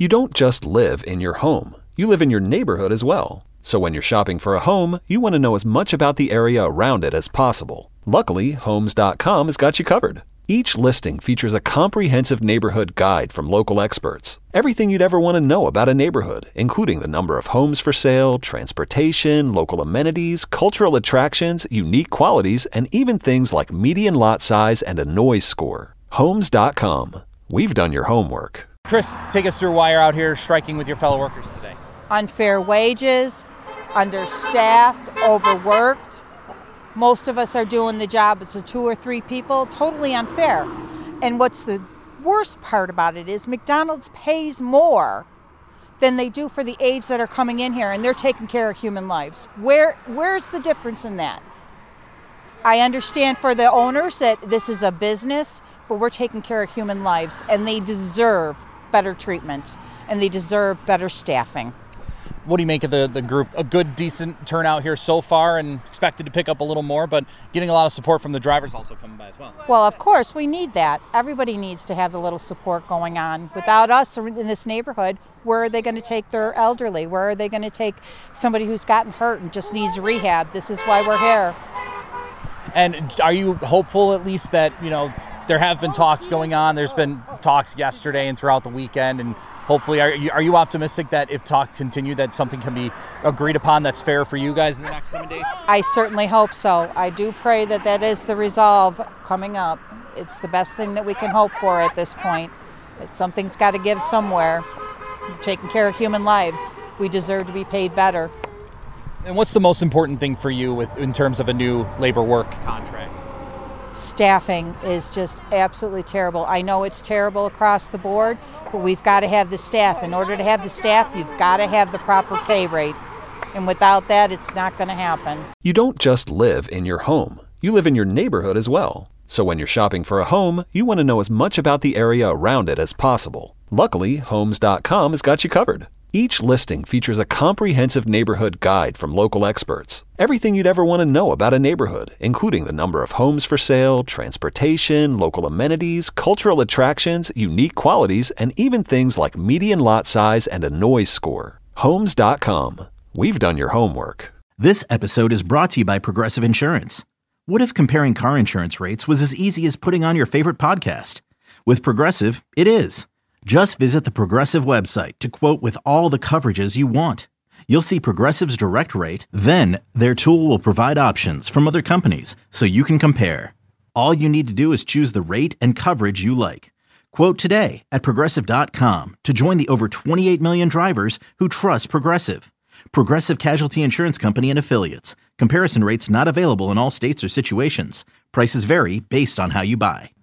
You don't just live in your home. You live in your neighborhood as well. So when you're shopping for a home, you want to know as much about the area around it as possible. Luckily, Homes.com has got you covered. Each listing features a comprehensive neighborhood guide from local experts. Everything you'd ever want to know about a neighborhood, including the number of homes for sale, transportation, local amenities, cultural attractions, unique qualities, and even things like median lot size and a noise score. Homes.com. We've done your homework. Chris, take us through why you're out here striking with your fellow workers today. Unfair wages, understaffed, overworked. Most of us are doing the job. It's 2 or 3 people, totally unfair. And what's the worst part about it is McDonald's pays more than they do for the aides that are coming in here, and they're taking care of human lives. Where's the difference in that? I understand for the owners that this is a business, but we're taking care of human lives, and they deserve better treatment, and they deserve better staffing. What do you make of the group? A good, decent turnout here so far, and expected to pick up a little more, but getting a lot of support from the drivers also coming by as well. Well, of course, we need that. Everybody needs to have a little support going on. Without us in this neighborhood, where are they going to take their elderly? Where are they going to take somebody who's gotten hurt and just needs rehab? This is why we're here. And are you hopeful at least that, there have been talks going on? There's been talks yesterday and throughout the weekend, and hopefully are you optimistic that if talks continue that something can be agreed upon that's fair for you guys in the next coming days? I certainly hope so. I do pray that is the resolve coming up. It's the best thing that we can hope for at this point. Something's got to give somewhere. Taking care of human lives. We deserve to be paid better. And what's the most important thing for you in terms of a new labor work contract? Staffing is just absolutely terrible. I know it's terrible across the board, but we've got to have the staff. In order to have the staff, you've got to have the proper pay rate. And without that, it's not going to happen. You don't just live in your home. You live in your neighborhood as well. So when you're shopping for a home, you want to know as much about the area around it as possible. Luckily, Homes.com has got you covered. Each listing features a comprehensive neighborhood guide from local experts. Everything you'd ever want to know about a neighborhood, including the number of homes for sale, transportation, local amenities, cultural attractions, unique qualities, and even things like median lot size and a noise score. Homes.com. We've done your homework. This episode is brought to you by Progressive Insurance. What if comparing car insurance rates was as easy as putting on your favorite podcast? With Progressive, it is. Just visit the Progressive website to quote with all the coverages you want. You'll see Progressive's direct rate, then their tool will provide options from other companies so you can compare. All you need to do is choose the rate and coverage you like. Quote today at Progressive.com to join the over 28 million drivers who trust Progressive. Progressive Casualty Insurance Company and Affiliates. Comparison rates not available in all states or situations. Prices vary based on how you buy.